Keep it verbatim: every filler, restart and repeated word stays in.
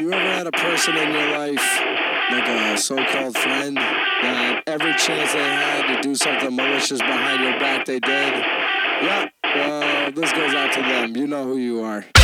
you ever had a person in your life, like a so-called friend, that every chance they had to do something malicious behind your back, they did? Yeah, well, this goes out to them. You know who you are.